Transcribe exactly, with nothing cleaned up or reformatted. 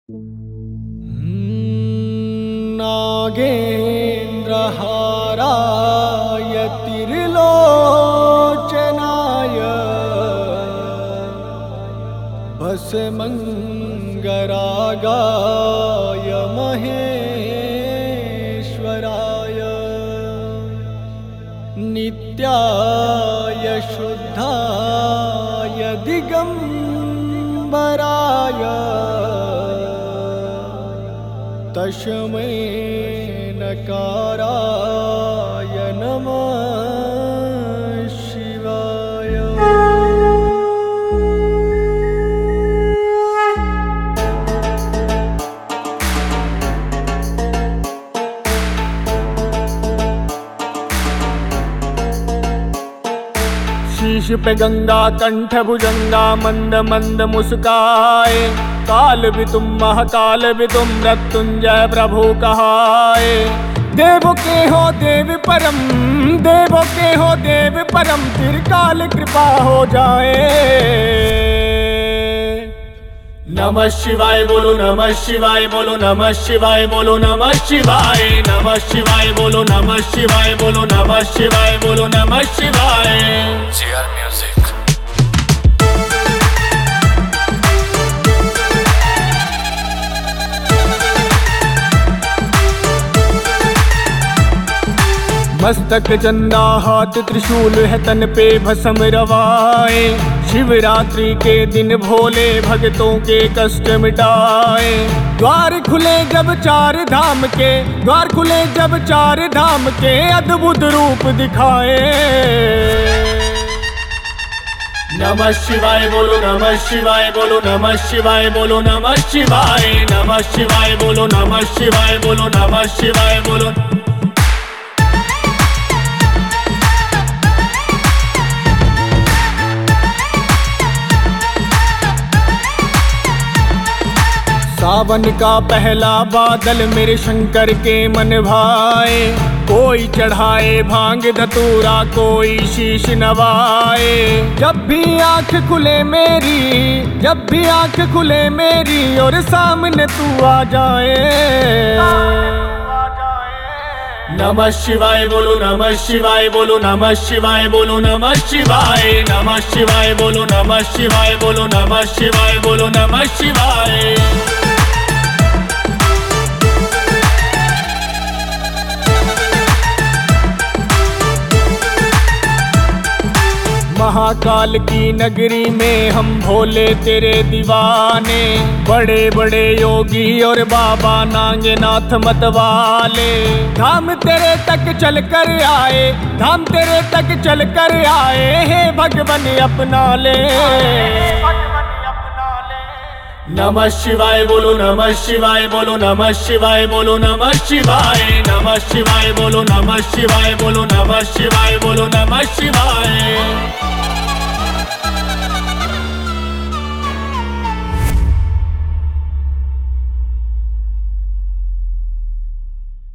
नागेन्द्रहाराय त्रिलोचनाय भस्मङ्गरागाय महेश्वराय नित्याय शुद्धाय दिगम्बराय तस्मै नकाराय नमः शिवाय। शीश पे गंगा कंठ भुजंगा मंद मंद मुस्काए, काल भी तुम महाकाल भी तुम मृत्युंजय प्रभु कहाए। देवों के हो देव परम, देवों के हो देव परम, त्रिकाल कृपा हो जाए। नमः शिवाय बोलो नमः शिवाय बोलो नमः शिवाय बोलो नमः शिवाय नमः शिवाय बोलो नमः शिवाय बोलो नमः शिवाय बोलो नमः शिवाय। G R music. मस्तक चंदा हाथ त्रिशूल है तन पे भस्म रवाए, शिवरात्रि के दिन भोले भक्तों के कष्ट मिटाए। द्वार खुले जब चार धाम के, द्वार खुले जब चार धाम के, अद्भुत रूप दिखाए। नमः शिवाय बोलो नमः शिवाय बोलो नमः शिवाय बोलो नमः शिवाय नमः शिवाय बोलो नमः शिवाय बोलो नमः शिवाय बोलो। सावन का पहला बादल मेरे शंकर के मन भाए, कोई चढ़ाए भांग धतूरा कोई शीश नवाए। जब भी आंख खुले मेरी, जब भी आंख खुले मेरी और सामने तू आ जाए। नमः शिवाय बोलो नमः शिवाय बोलो नमः शिवाय बोलो नमः शिवाय नमः शिवाय बोलो नमः शिवाय बोलो नमः शिवाय बोलो नमः शिवाय। महाकाल की नगरी में हम भोले तेरे दीवाने, बड़े बड़े योगी और बाबा नागनाथ मतवाले। धाम तेरे तक चल कर आए, धाम तेरे तक चल कर आए, हे भगवान अपना ले। नमः शिवाय बोलो नमः शिवाय बोलो नमः शिवाय बोलो नमः शिवाय नमः शिवाय बोलो नमः शिवाय बोलो नमः शिवाय बोलो नमः शिवाय।